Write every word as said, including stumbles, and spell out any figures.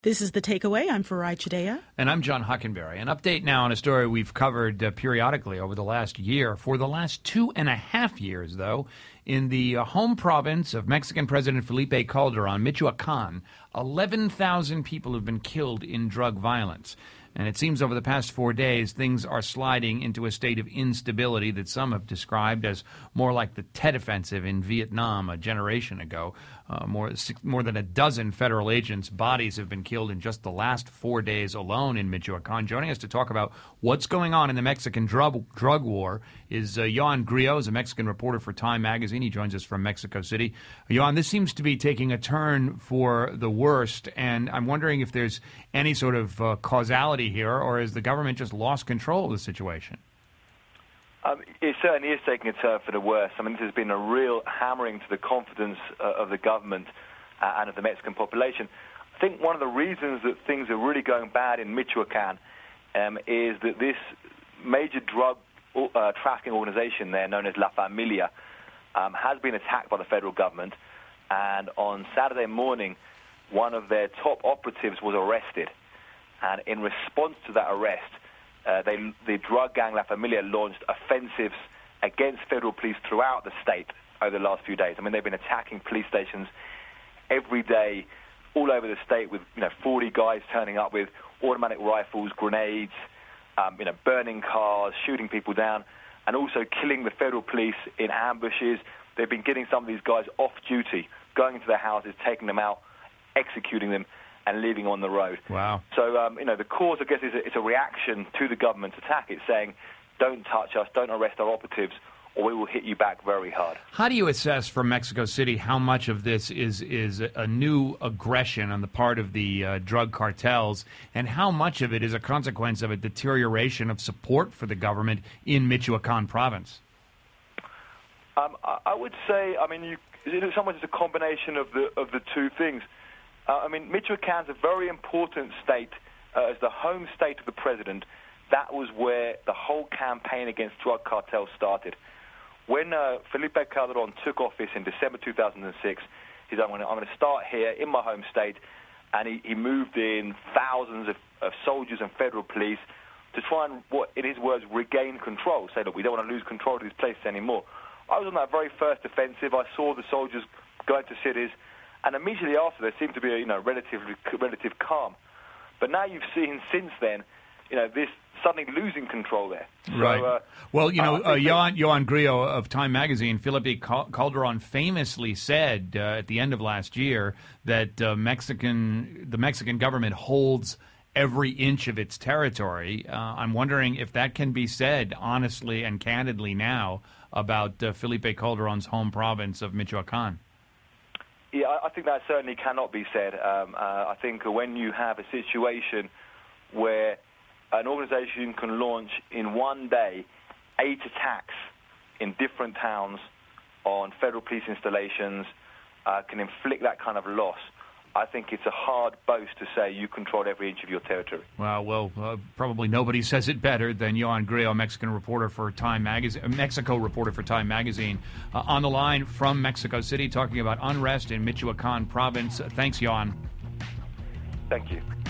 This is The Takeaway. I'm Farai Chideya. And I'm John Hockenberry. An update now on a story we've covered uh, periodically over the last year. For the last two and a half years, though, in the uh, home province of Mexican President Felipe Calderon, Michoacan, eleven thousand people have been killed in drug violence. And it seems over the past four days, things are sliding into a state of instability that some have described as more like the Tet Offensive in Vietnam a generation ago. Uh, more, more than a dozen federal agents' bodies have been killed in just the last four days alone in Michoacan. Joining us to talk about what's going on in the Mexican drug, drug war is uh, Johan Grillo, is a Mexican reporter for Time Magazine. He joins us from Mexico City. Johan, this seems to be taking a turn for the worst, and I'm wondering if there's any sort of uh, causality here, or has the government just lost control of the situation? Um, it certainly is taking a turn for the worse. I mean, this has been a real hammering to the confidence uh, of the government uh, and of the Mexican population. I think one of the reasons that things are really going bad in Michoacan um, is that this major drug uh, trafficking organization there, known as La Familia, um, has been attacked by the federal government. And on Saturday morning, one of their top operatives was arrested. And in response to that arrest, Uh, they, the drug gang La Familia launched offensives against federal police throughout the state over the last few days. I mean, they've been attacking police stations every day all over the state with, you know, forty guys turning up with automatic rifles, grenades, um, you know, burning cars, shooting people down, and also killing the federal police in ambushes. They've been getting some of these guys off duty, going into their houses, taking them out, executing them, and leaving on the road. Wow. So, um, you know, the cause, I guess, is a, it's a reaction to the government's attack. It's saying, don't touch us, don't arrest our operatives, or we will hit you back very hard. How do you assess from Mexico City how much of this is, is a new aggression on the part of the uh, drug cartels, and how much of it is a consequence of a deterioration of support for the government in Michoacan province? Um, I, I would say, I mean, you, in some ways it's a combination of the, of the two things. Uh, I mean, Michoacan's a very important state. Uh, as the home state of the president, that was where the whole campaign against drug cartels started. When uh, Felipe Calderon took office in December two thousand six, he said, I'm going to start here in my home state, and he, he moved in thousands of, of soldiers and federal police to try and, what, in his words, regain control. Say, look, we don't want to lose control of these places anymore. I was on that very first offensive. I saw the soldiers go into cities, and immediately after, there seemed to be a, you know, relatively relative calm. But now you've seen since then, you know, this suddenly losing control there. Right. So, uh, well, you know, uh, uh, Johan, Johan Grillo of Time Magazine, Felipe Calderon famously said uh, at the end of last year that uh, Mexican the Mexican government holds every inch of its territory. Uh, I'm wondering if that can be said honestly and candidly now about uh, Felipe Calderon's home province of Michoacan. Yeah, I think that certainly cannot be said. Um, uh, I think when you have a situation where an organization can launch in one day eight attacks in different towns on federal police installations, uh, can inflict that kind of loss, I think it's a hard boast to say you control every inch of your territory. Well, well, uh, probably nobody says it better than Johan Grillo, Mexican reporter for Time Magazine, Mexico reporter for Time Magazine, uh, on the line from Mexico City, talking about unrest in Michoacan province. Uh, thanks, Johan. Thank you.